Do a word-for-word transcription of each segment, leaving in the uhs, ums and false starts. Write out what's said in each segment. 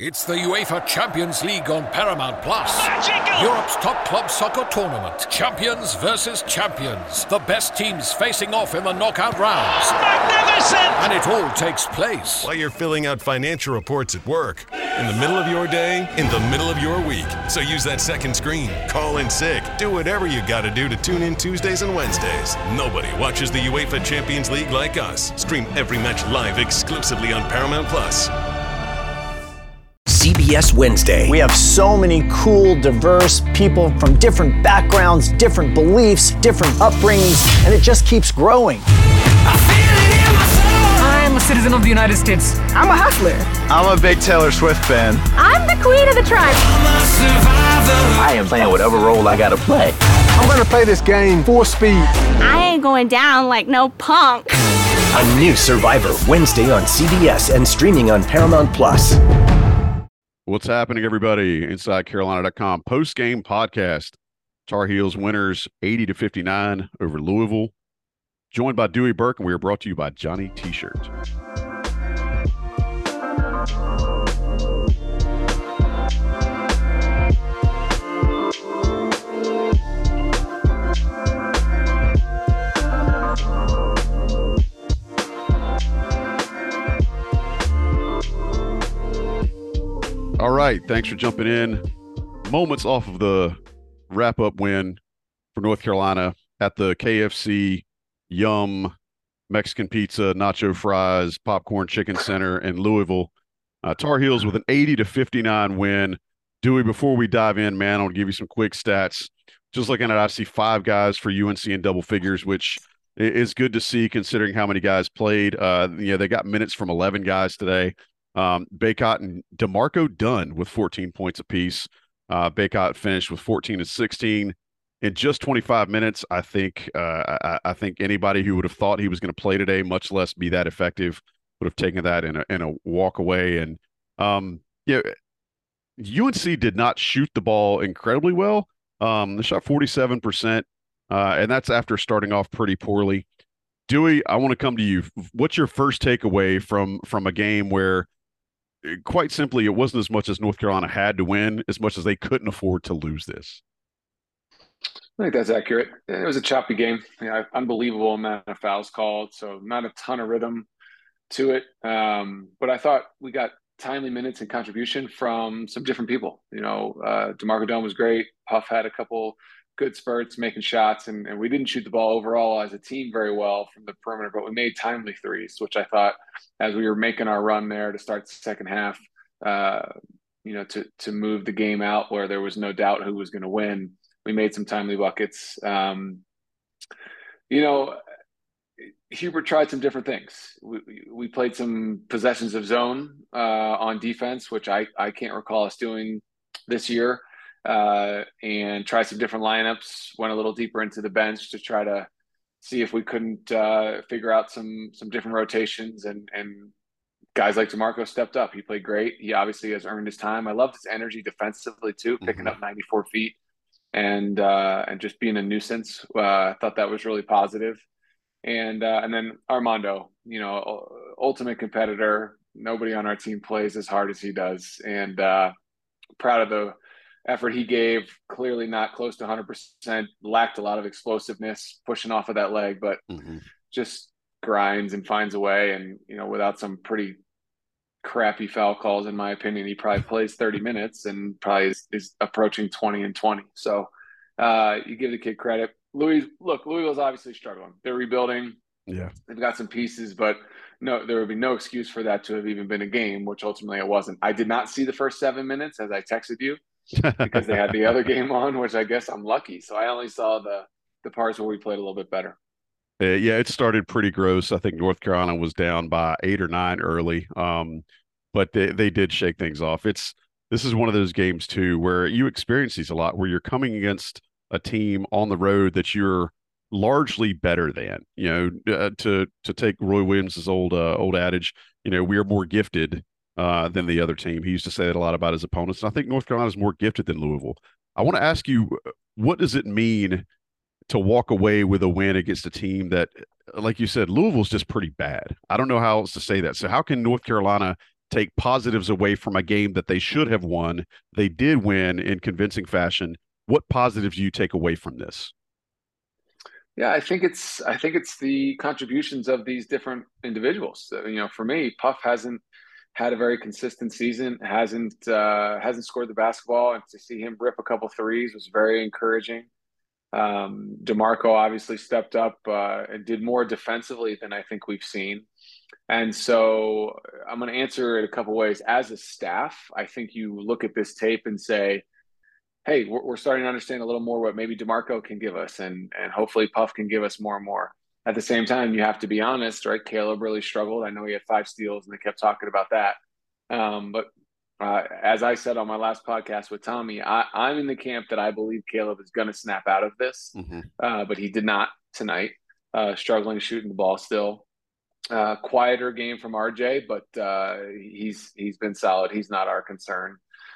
It's the UEFA Champions League on Paramount Plus. Magical! Europe's top club soccer tournament. Champions versus champions. The best teams facing off in the knockout rounds. Magnificent! And it all takes place while you're filling out financial reports at work, in the middle of your day, in the middle of your week. So use that second screen. Call in sick. Do whatever you got to do to tune in Tuesdays and Wednesdays. Nobody watches the UEFA Champions League like us. Stream every match live exclusively on Paramount Plus. C B S Wednesday. We have so many cool, diverse people from different backgrounds, different beliefs, different upbringings, and it just keeps growing. I'm a citizen of the United States. I'm a hustler. I'm a big Taylor Swift fan. I'm the queen of the tribe. I am playing whatever role I gotta play. I'm gonna play this game full speed. I ain't going down like no punk. A new Survivor, Wednesday on C B S and streaming on Paramount Plus. What's happening, everybody? Inside Carolina dot com post-game podcast. Tar Heels winners eighty to fifty-nine over Louisville. Joined by Dewey Burke, and we are brought to you by Johnny T-Shirt. All right, thanks for jumping in. Moments off of the wrap-up win for North Carolina at the K F C Yum Mexican Pizza, Nacho Fries, Popcorn Chicken Center in Louisville. Uh, Tar Heels with an eighty to fifty-nine win. Dewey, before we dive in, man, I'll give you some quick stats. Just looking at it, I see five guys for U N C in double figures, which is good to see considering how many guys played. Uh, you know, they got minutes from eleven guys today. Um, Baycott and DeMarco Dunn with fourteen points apiece. Uh, Baycott finished with fourteen and sixteen in just twenty-five minutes. I think uh, I, I think anybody who would have thought he was going to play today, much less be that effective, would have taken that in a in a walk away. And um, yeah, U N C did not shoot the ball incredibly well. Um, they shot forty-seven percent, uh, and that's after starting off pretty poorly. Dewey, I want to come to you. What's your first takeaway from from a game where, quite simply, it wasn't as much as North Carolina had to win, as much as they couldn't afford to lose this? I think that's accurate. It was a choppy game. You know, unbelievable amount of fouls called, so not a ton of rhythm to it. Um, but I thought we got timely minutes and contribution from some different people. You know, uh, DeMarco Dunn was great. Puff had a couple good spurts, making shots, and, and we didn't shoot the ball overall as a team very well from the perimeter, but we made timely threes, which I thought, as we were making our run there to start the second half, uh, you know, to to move the game out where there was no doubt who was going to win, we made some timely buckets. Um, you know, Hubert tried some different things. We, we played some possessions of zone uh, on defense, which I, I can't recall us doing this year. Uh, and try some different lineups, went a little deeper into the bench to try to see if we couldn't uh, figure out some some different rotations. And, and guys like DeMarco stepped up. He played great. He obviously has earned his time. I loved his energy defensively too, picking mm-hmm. up ninety-four feet and uh, and just being a nuisance. Uh, I thought that was really positive. And, uh, and then Armando, you know, ultimate competitor. Nobody on our team plays as hard as he does. And uh, proud of the effort he gave. Clearly not close to one hundred percent, lacked a lot of explosiveness pushing off of that leg, but mm-hmm. just grinds and finds a way. And, you know, without some pretty crappy foul calls, in my opinion, he probably plays thirty minutes and probably is, is approaching twenty and twenty. So uh, you give the kid credit. Louis, look, Louisville's obviously struggling. They're rebuilding. Yeah. They've got some pieces, but no, there would be no excuse for that to have even been a game, which ultimately it wasn't. I did not see the first seven minutes as I texted you. because they had the other game on, which I guess I'm lucky. So I only saw the the parts where we played a little bit better. Uh, yeah, it started pretty gross. I think North Carolina was down by eight or nine early, um, but they, they did shake things off. It's this is one of those games too where you experience these a lot, where you're coming against a team on the road that you're largely better than. You know, uh, to to take Roy Williams' old uh, old adage, you know, we are more gifted Uh, than the other team. He used to say that a lot about his opponents. And I think North Carolina is more gifted than Louisville. I want to ask you, what does it mean to walk away with a win against a team that, like you said, Louisville's just pretty bad? I don't know how else to say that. So how can North Carolina take positives away from a game that they should have won. They did win in convincing fashion. What positives do you take away from this? Yeah, I think it's I think it's the contributions of these different individuals. So, you know, for me, Puff hasn't had a very consistent season, hasn't uh, hasn't scored the basketball, and to see him rip a couple threes was very encouraging. Um, DeMarco obviously stepped up uh, and did more defensively than I think we've seen. And so I'm going to answer it a couple ways. As a staff, I think you look at this tape and say, hey, we're, we're starting to understand a little more what maybe DeMarco can give us, and and hopefully Puff can give us more and more. At the same time, you have to be honest, right? Caleb really struggled. I know he had five steals, and they kept talking about that. Um, but uh, as I said on my last podcast with Tommy, I, I'm in the camp that I believe Caleb is going to snap out of this, mm-hmm. uh, but he did not tonight, uh, struggling shooting the ball still. Uh, quieter game from R J, but uh, he's he's been solid. He's not our concern.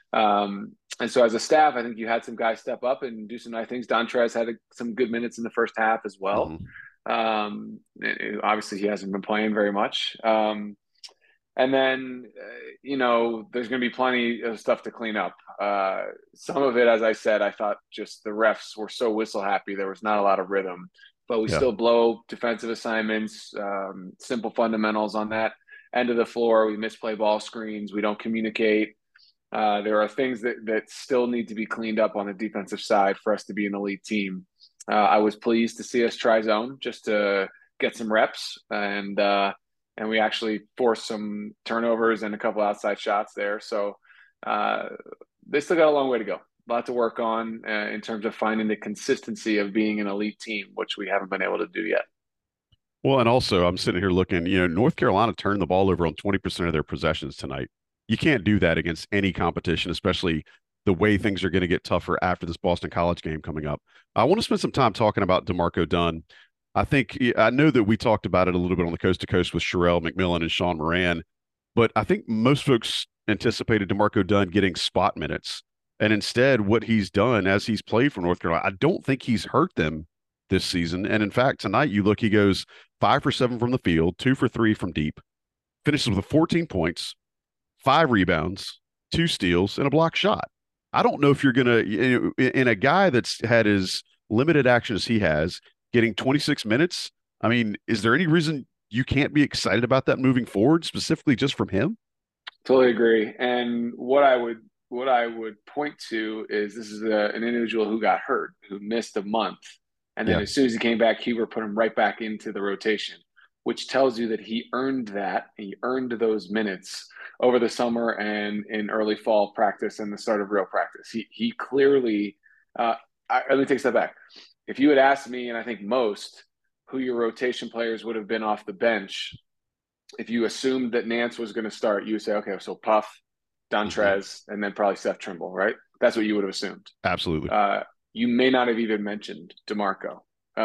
Um, and so as a staff, I think you had some guys step up and do some nice things. Dontrez had a, some good minutes in the first half as well. Mm-hmm. Um, it, obviously, he hasn't been playing very much. Um, and then, uh, you know, there's going to be plenty of stuff to clean up. Uh, some of it, as I said, I thought just the refs were so whistle happy. There was not a lot of rhythm. But we yeah. still blow defensive assignments, um, simple fundamentals on that end of the floor. We misplay ball screens. We don't communicate. Uh, there are things that, that still need to be cleaned up on the defensive side for us to be an elite team. Uh, I was pleased to see us try zone just to get some reps, and uh, and we actually forced some turnovers and a couple outside shots there. So uh, they still got a long way to go. A lot to work on uh, in terms of finding the consistency of being an elite team, which we haven't been able to do yet. Well, and also I'm sitting here looking, you know, North Carolina turned the ball over on twenty percent of their possessions tonight. You can't do that against any competition, especially the way things are going to get tougher after this Boston College game coming up. I want to spend some time talking about DeMarco Dunn. I think I know that we talked about it a little bit on the Coast to Coast with Sherelle McMillan and Sean Moran, but I think most folks anticipated DeMarco Dunn getting spot minutes. And instead, what he's done as he's played for North Carolina, I don't think he's hurt them this season. And in fact, tonight you look, he goes five for seven from the field, two for three from deep, finishes with fourteen points, five rebounds, two steals, and a block shot. I don't know if you're going to, in a guy that's had as limited action as he has, getting twenty-six minutes. I mean, is there any reason you can't be excited about that moving forward, specifically just from him? Totally agree. And what I would What I would point to is this is a, an individual who got hurt, who missed a month. And then yeah. as soon as he came back, Huber put him right back into the rotation, which tells you that he earned that. He earned those minutes over the summer and in early fall practice and the start of real practice. He he clearly uh, – let me take a step back. If you had asked me, and I think most, who your rotation players would have been off the bench, if you assumed that Nance was going to start, you would say, okay, so Puff, Dontrez, mm-hmm. and then probably Seth Trimble, right? That's what you would have assumed. Absolutely. Uh, you may not have even mentioned DeMarco.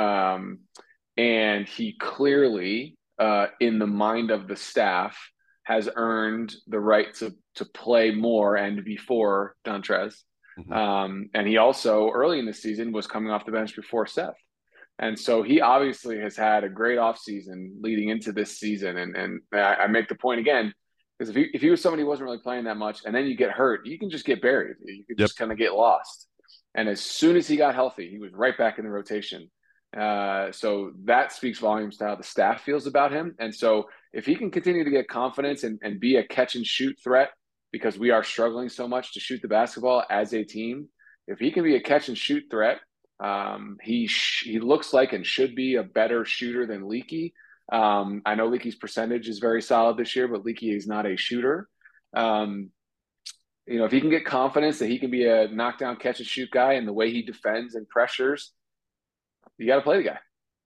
Um, and he clearly, uh, in the mind of the staff, has earned the right to to play more and before Dontrez. Mm-hmm. Um, and he also, early in the season, was coming off the bench before Seth. And so he obviously has had a great offseason leading into this season. And, and I, I make the point again, because if he, if he was somebody who wasn't really playing that much and then you get hurt, you can just get buried. You can just yep. kind of get lost. And as soon as he got healthy, he was right back in the rotation. Uh, so that speaks volumes to how the staff feels about him. And so if he can continue to get confidence and, and be a catch and shoot threat, because we are struggling so much to shoot the basketball as a team, if he can be a catch and shoot threat, um, he sh- he looks like and should be a better shooter than Leaky. Um, I know Leaky's percentage is very solid this year, but Leaky is not a shooter. Um, you know, if he can get confidence that he can be a knockdown catch and shoot guy and the way he defends and pressures, you got to play the guy.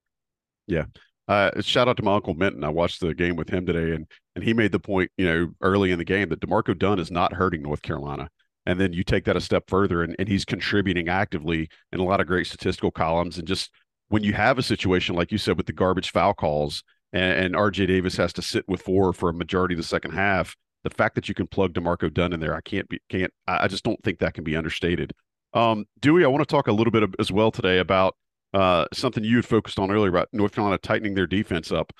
Yeah. Uh, shout out to my Uncle Minton. I watched the game with him today, and and he made the point, you know, early in the game that DeMarco Dunn is not hurting North Carolina. And then you take that a step further, and, and he's contributing actively in a lot of great statistical columns. And just when you have a situation, like you said, with the garbage foul calls, and, and R J Davis has to sit with four for a majority of the second half, the fact that you can plug DeMarco Dunn in there, I can't be, can't, I just don't think that can be understated. Um, Dewey, I want to talk a little bit as well today about uh, something you had focused on earlier about North Carolina tightening their defense up.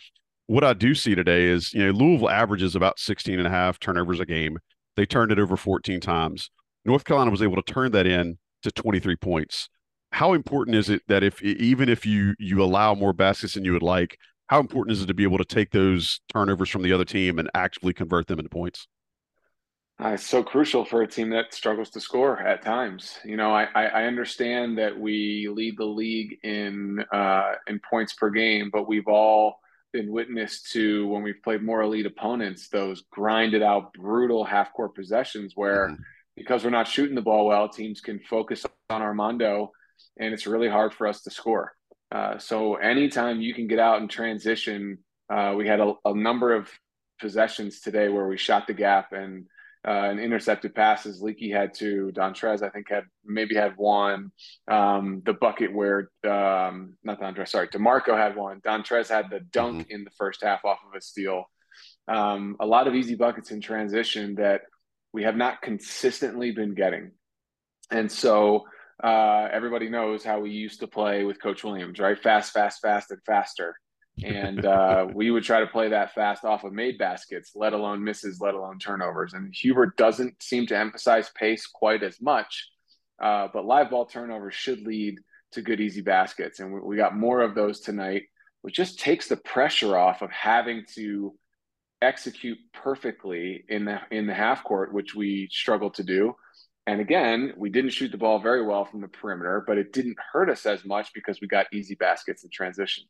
what I do see today is, you know, Louisville averages about sixteen and a half turnovers a game. They turned it over fourteen times. North Carolina was able to turn that in to twenty-three points. How important is it that if even if you you allow more baskets than you would like, how important is it to be able to take those turnovers from the other team and actively convert them into points? Uh, it's so crucial for a team that struggles to score at times. You know, I, I understand that we lead the league in uh, in points per game, but we've all been witness to, when we've played more elite opponents, those grinded out, brutal half-court possessions where mm-hmm. because we're not shooting the ball well, teams can focus on Armando, and it's really hard for us to score. Uh, so anytime you can get out and transition, uh, we had a, a number of possessions today where we shot the gap and uh, and intercepted passes. Leaky had two. Dontrez, I think, had maybe had one. Um, the bucket where um, not Dontrez, sorry, DeMarco had one. Dontrez had the dunk mm-hmm. in the first half off of a steal. Um, a lot of easy buckets in transition that we have not consistently been getting. And so uh, everybody knows how we used to play with Coach Williams, right? Fast, fast, fast, and faster. And uh, we would try to play that fast off of made baskets, let alone misses, let alone turnovers. And Hubert doesn't seem to emphasize pace quite as much, uh, but live ball turnovers should lead to good, easy baskets. And we, we got more of those tonight, which just takes the pressure off of having to execute perfectly in the in the half court, which we struggled to do. And again, we didn't shoot the ball very well from the perimeter, but it didn't hurt us as much because we got easy baskets in transition.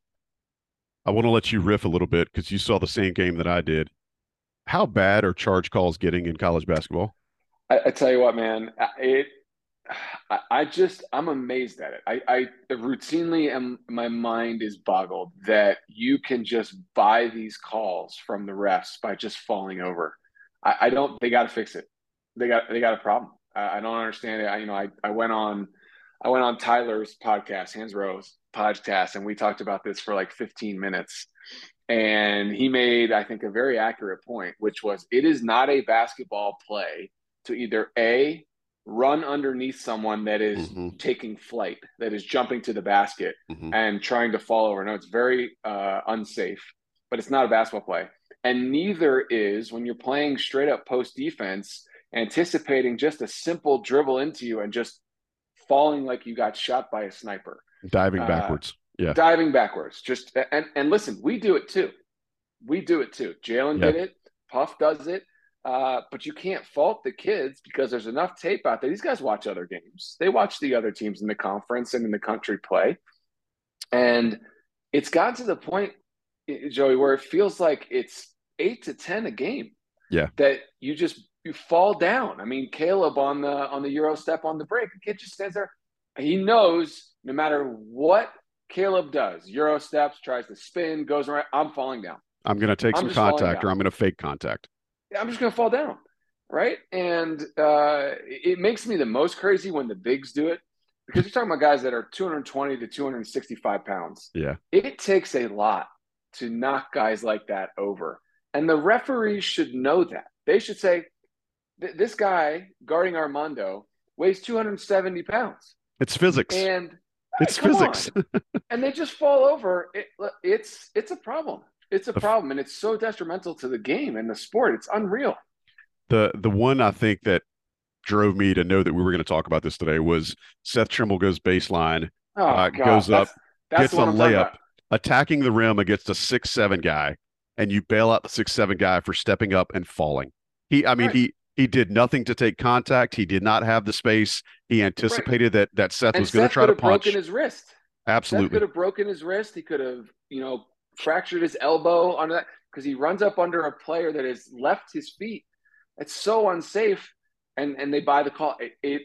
I want to let you riff a little bit because you saw the same game that I did. How bad are charge calls getting in college basketball? I, I tell you what, man, it. I, I just I'm amazed at it. I, I routinely am. My mind is boggled that you can just buy these calls from the refs by just falling over. I, I don't. They got to fix it. They got. They got a problem. I, I don't understand it. I, you know, I I went on. I went on Tyler's podcast, Hans Rose podcast, and we talked about this for like fifteen minutes. And he made, I think, a very accurate point, which was it is not a basketball play to either A, run underneath someone that is mm-hmm. taking flight, that is jumping to the basket mm-hmm. and trying to fall over. No, it's very uh, unsafe, but it's not a basketball play. And neither is when you're playing straight up post defense, anticipating just a simple dribble into you and just falling like you got shot by a sniper. Diving backwards. Uh, yeah. Diving backwards. Just and, and listen, we do it too. We do it too. Jalen yep. did it. Puff does it. Uh, but you can't fault the kids because there's enough tape out there. These guys watch other games. They watch the other teams in the conference and in the country play. And it's gotten to the point, Joey, where it feels like it's eight to ten a game. Yeah. That you just you fall down. I mean, Caleb on the on the Euro step on the break, the kid just stands there. He knows no matter what Caleb does, Euro steps, tries to spin, goes around, I'm falling down. I'm going to take I'm some contact or I'm going to fake contact. I'm just going to fall down, right? And uh, it makes me the most crazy when the bigs do it because you're talking about guys that are two hundred twenty to two hundred sixty-five pounds. Yeah. It takes a lot to knock guys like that over. And the referees should know that. They should say, this guy guarding Armando weighs two hundred seventy pounds. It's physics. And it's physics. And they just fall over. It, it's it's a problem. It's a problem, and it's so detrimental to the game and the sport. It's unreal. The the one I think that drove me to know that we were going to talk about this today was Seth Trimble goes baseline, oh, uh, God. goes that's, up, that's gets a layup, attacking the rim against a six seven guy, and you bail out the six seven guy for stepping up and falling. He, I mean, right. he he did nothing to take contact. He did not have the space. He anticipated right. that that Seth and was going to try to punch. Broken his wrist. Absolutely, Seth could have broken his wrist. He could have, you know, fractured his elbow on that because he runs up under a player that has left his feet. It's so unsafe, and and they buy the call. It it,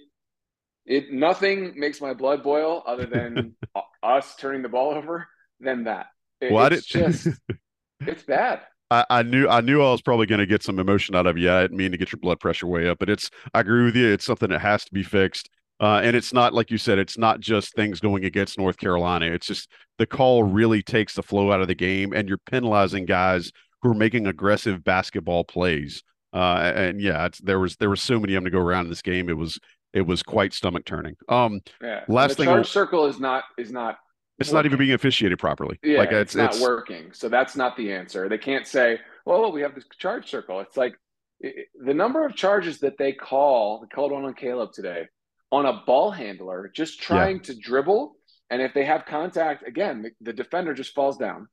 it nothing makes my blood boil other than us turning the ball over than that. It, well, it's I just it's bad. I, I knew I knew I was probably going to get some emotion out of you. I didn't mean to get your blood pressure way up, but it's I agree with you. It's something that has to be fixed. Uh, and it's not, like you said, it's not just things going against North Carolina. It's just the call really takes the flow out of the game, and you're penalizing guys who are making aggressive basketball plays. Uh, and yeah, it's, there was there was so many of them to go around in this game. It was it was quite stomach turning. Um, yeah. Last the thing, charge circle is not is not it's working. not even being officiated properly. Yeah, like it's, it's not it's, working. So that's not the answer. They can't say, well, we have this charge circle. It's like it, the number of charges that they call, they called one on Caleb today, on a ball handler just trying yeah. to dribble. And if they have contact, again, the, the defender just falls down.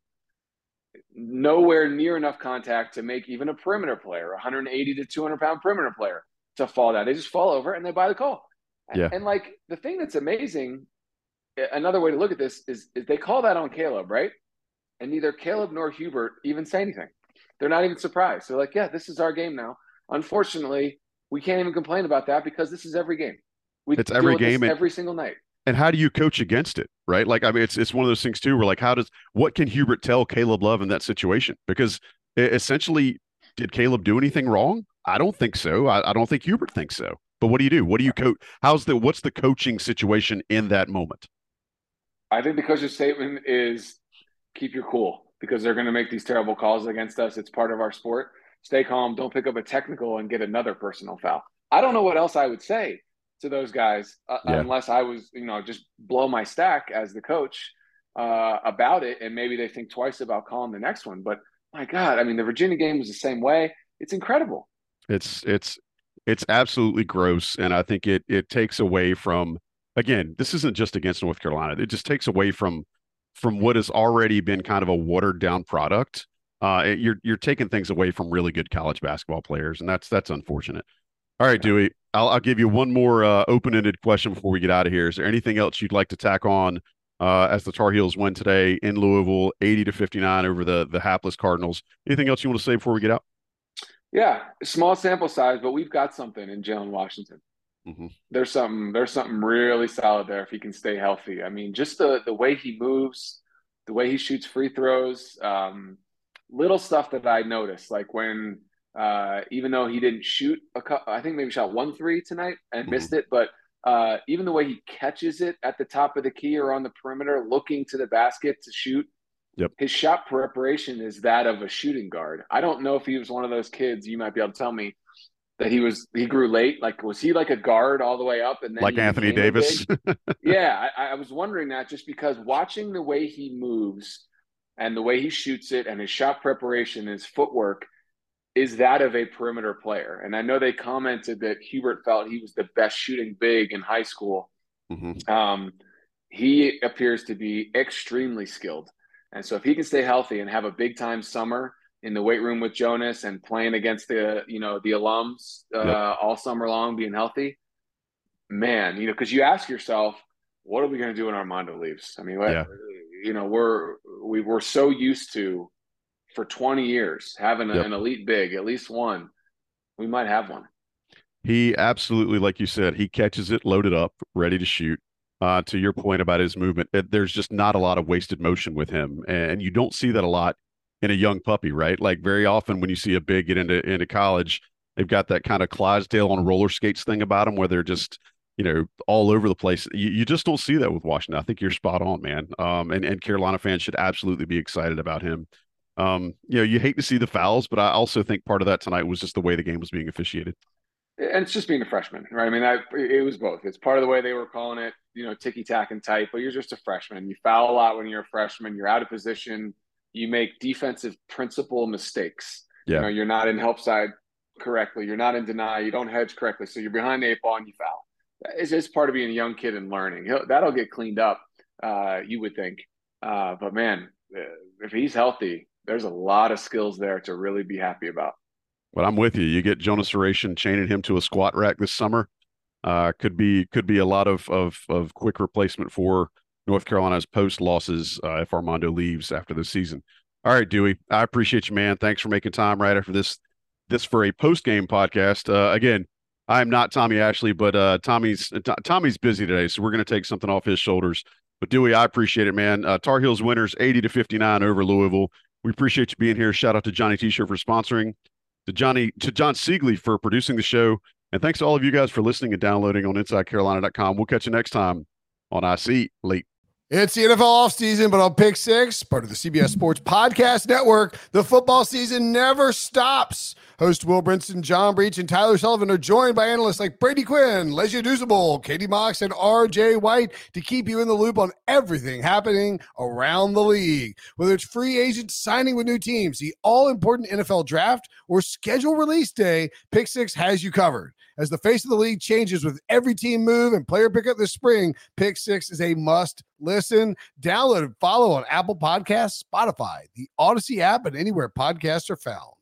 Nowhere near enough contact to make even a perimeter player, a one hundred eighty to two hundred pound perimeter player, to fall down. They just fall over and they buy the call. Yeah. And, and like the thing that's amazing, another way to look at this is, is they call that on Caleb, right? And neither Caleb nor Hubert even say anything. They're not even surprised. They're like, yeah, this is our game now. Unfortunately, we can't even complain about that because this is every game. We it's every deal with game this and, every single night. And how do you coach against it, right? Like, I mean, it's it's one of those things too, where like, how does what can Hubert tell Caleb Love in that situation? Because essentially, did Caleb do anything wrong? I don't think so. I, I don't think Hubert thinks so. But what do you do? What do you coach? How's the what's the coaching situation in that moment? I think the coach's statement is keep your cool because they're going to make these terrible calls against us. It's part of our sport. Stay calm. Don't pick up a technical and get another personal foul. I don't know what else I would say to those guys uh, yeah. unless I was, you know, just blow my stack as the coach uh, about it. And maybe they think twice about calling the next one. But my God, I mean, the Virginia game was the same way. It's incredible. It's, it's, it's absolutely gross. And I think it, it takes away from, again, this isn't just against North Carolina. It just takes away from, from what has already been kind of a watered down product. Uh, you're, you're taking things away from really good college basketball players. And that's, that's unfortunate. All right, Dewey, I'll, I'll give you one more uh, open-ended question before we get out of here. Is there anything else you'd like to tack on uh, as the Tar Heels win today in Louisville, eighty to fifty-nine over the the hapless Cardinals? Anything else you want to say before we get out? Yeah, small sample size, but we've got something in Jalen Washington. Mm-hmm. There's something. There's something really solid there if he can stay healthy. I mean, just the the way he moves, the way he shoots free throws, um, little stuff that I noticed, like when. Uh, even though he didn't shoot a couple, I think maybe shot one three tonight and mm-hmm. missed it. But uh, even the way he catches it at the top of the key or on the perimeter, looking to the basket to shoot, yep. his shot preparation is that of a shooting guard. I don't know if he was one of those kids. You might be able to tell me that he was. He grew late. Like was he like a guard all the way up and then like Anthony Davis? yeah, I, I was wondering that just because watching the way he moves and the way he shoots it and his shot preparation, his footwork. Is that of a perimeter player. And I know they commented that Hubert felt he was the best shooting big in high school. Mm-hmm. Um, he appears to be extremely skilled. And so if he can stay healthy and have a big time summer in the weight room with Jonas and playing against the, you know, the alums uh, yep. all summer long, being healthy, man, you know, because you ask yourself, what are we going to do when Armando leaves? I mean, what, yeah. you know, we're, we were so used to, for twenty years, having a, yep. an elite big, at least one, we might have one. He absolutely, like you said, he catches it loaded up, ready to shoot. Uh, to your point about his movement, it, there's just not a lot of wasted motion with him. And you don't see that a lot in a young puppy, right? Like very often when you see a big get into, into college, they've got that kind of Clydesdale on roller skates thing about them where they're just, you know, all over the place. You, you just don't see that with Washington. I think you're spot on, man. Um, and, and Carolina fans should absolutely be excited about him. Um, you know, you hate to see the fouls, but I also think part of that tonight was just the way the game was being officiated. And it's just being a freshman, right? I mean, I, it was both. It's part of the way they were calling it, you know, ticky-tack and tight, but you're just a freshman. You foul a lot when you're a freshman. You're out of position. You make defensive principle mistakes. Yeah. You know, you're not in help side correctly. You're not in deny. You don't hedge correctly. So you're behind the eight ball and you foul. It's just part of being a young kid and learning. He'll, that'll get cleaned up, uh, you would think. Uh, but, man, if he's healthy, there's a lot of skills there to really be happy about. But I'm with you. You get Jonas Oration chaining him to a squat rack this summer. Uh, could be could be a lot of of of quick replacement for North Carolina's post losses uh, if Armando leaves after this season. All right, Dewey, I appreciate you, man. Thanks for making time right after this this for a post game podcast. Uh, again, I'm not Tommy Ashley, but uh, Tommy's t- Tommy's busy today, so we're going to take something off his shoulders. But Dewey, I appreciate it, man. Uh, Tar Heels winners eighty to fifty-nine over Louisville. We appreciate you being here. Shout out to Johnny T-Shirt for sponsoring, to Johnny, to John Siegley for producing the show, and thanks to all of you guys for listening and downloading on inside carolina dot com. We'll catch you next time on I See Late. It's the N F L offseason, but on Pick Six, part of the C B S Sports Podcast Network, the football season never stops. Host Will Brinson, John Breach, and Tyler Sullivan are joined by analysts like Brady Quinn, Lesia Duzable, Katie Mox, and R J White to keep you in the loop on everything happening around the league. Whether it's free agents signing with new teams, the all-important N F L draft, or schedule release day, Pick Six has you covered. As the face of the league changes with every team move and player pickup this spring, Pick Six is a must listen. Download and follow on Apple Podcasts, Spotify, the Odyssey app, and anywhere podcasts are found.